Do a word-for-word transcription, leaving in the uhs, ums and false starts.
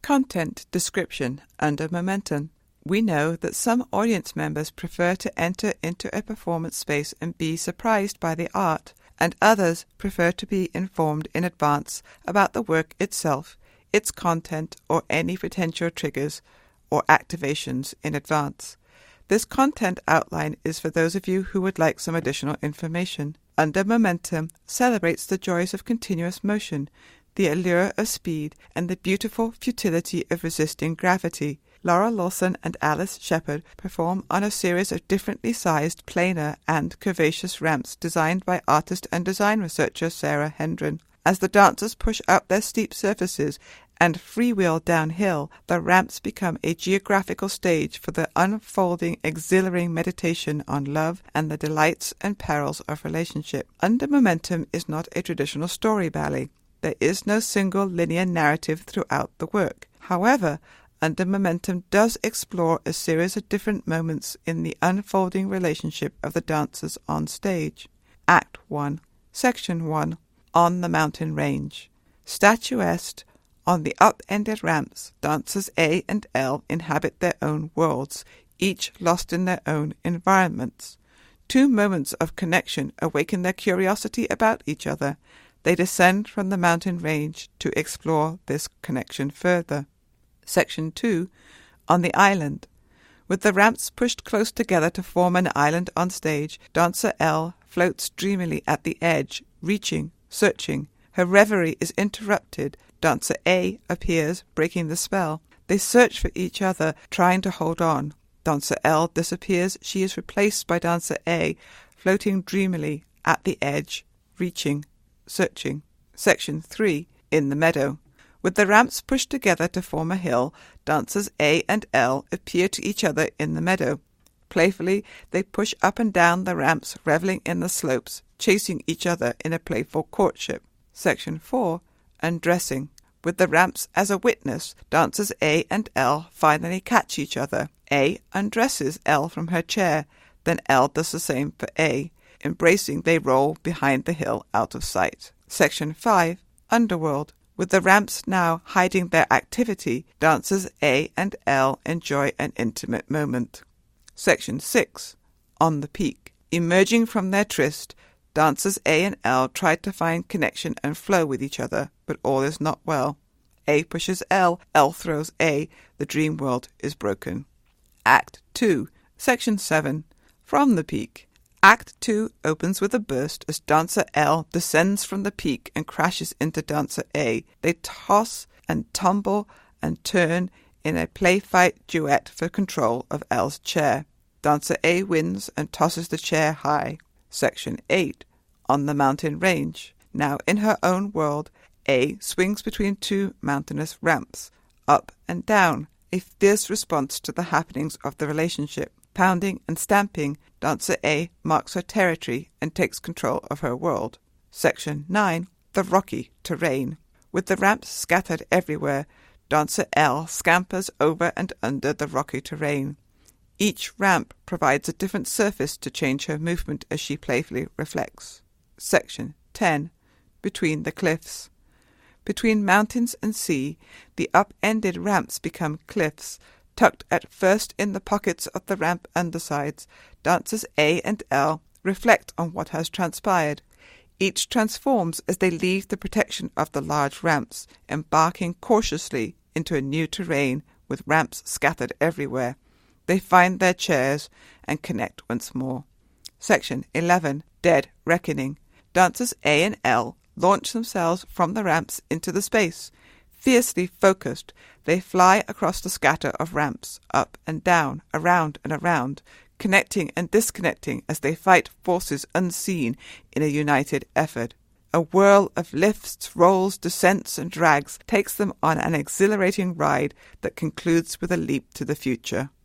Content description under momentum. We know that some audience members prefer to enter into a performance space and be surprised by the art, and others prefer to be informed in advance about the work itself, its content, or any potential triggers or activations in advance. This content outline is for those of you who would like some additional information. Under Momentum celebrates the joys of continuous motion, the allure of speed, and the beautiful futility of resisting gravity. Laura Lawson and Alice Shepard perform on a series of differently sized planar and curvaceous ramps designed by artist and design researcher Sarah Hendren. As the dancers push up their steep surfaces and freewheel downhill, the ramps become a geographical stage for the unfolding, exhilarating meditation on love and the delights and perils of relationship. Under Momentum is not a traditional story ballet. There is no single linear narrative throughout the work. However, Under Momentum does explore a series of different moments in the unfolding relationship of the dancers on stage. Act one, Section one, On the Mountain Range. Statuesque, on the up-ended ramps, dancers A and L inhabit their own worlds, each lost in their own environments. Two moments of connection awaken their curiosity about each other. They descend from the mountain range to explore this connection further. Section two, On the Island. With the ramps pushed close together to form an island on stage, dancer L floats dreamily at the edge, reaching, searching. Her reverie is interrupted. Dancer A appears, breaking the spell. They search for each other, trying to hold on. Dancer L disappears. She is replaced by dancer A, floating dreamily at the edge, reaching, searching. Section three, In the Meadow. With the ramps pushed together to form a hill, dancers A and L appear to each other in the meadow. Playfully, they push up and down the ramps, reveling in the slopes, chasing each other in a playful courtship. Section four, Undressing. With the ramps as a witness, dancers A and L finally catch each other. A undresses L from her chair, then L does the same for A. Embracing, they roll behind the hill out of sight. Section five, Underworld. With the ramps now hiding their activity, dancers A and L enjoy an intimate moment. Section six, On the Peak. Emerging from their tryst, dancers A and L try to find connection and flow with each other, but all is not well. A pushes L, L throws A, the dream world is broken. Act two, Section seven, From the Peak. Act two opens with a burst as dancer L descends from the peak and crashes into dancer A. They toss and tumble and turn in a play-fight duet for control of L's chair. Dancer A wins and tosses the chair high. Section eight, On the Mountain Range. Now in her own world, A swings between two mountainous ramps, up and down, a fierce response to the happenings of the relationship. Pounding and stamping, dancer A marks her territory and takes control of her world. Section nine, The Rocky Terrain. With the ramps scattered everywhere, dancer L scampers over and under the rocky terrain. Each ramp provides a different surface to change her movement as she playfully reflects. Section ten, Between the Cliffs. Between mountains and sea, the up-ended ramps become cliffs. Tucked at first in the pockets of the ramp undersides, dancers A and L reflect on what has transpired. Each transforms as they leave the protection of the large ramps, embarking cautiously into a new terrain with ramps scattered everywhere. They find their chairs and connect once more. Section eleven, Dead Reckoning. Dancers A and L launch themselves from the ramps into the space. Fiercely focused, they fly across the scatter of ramps, up and down, around and around, connecting and disconnecting as they fight forces unseen in a united effort. A whirl of lifts, rolls, descents and drags takes them on an exhilarating ride that concludes with a leap to the future.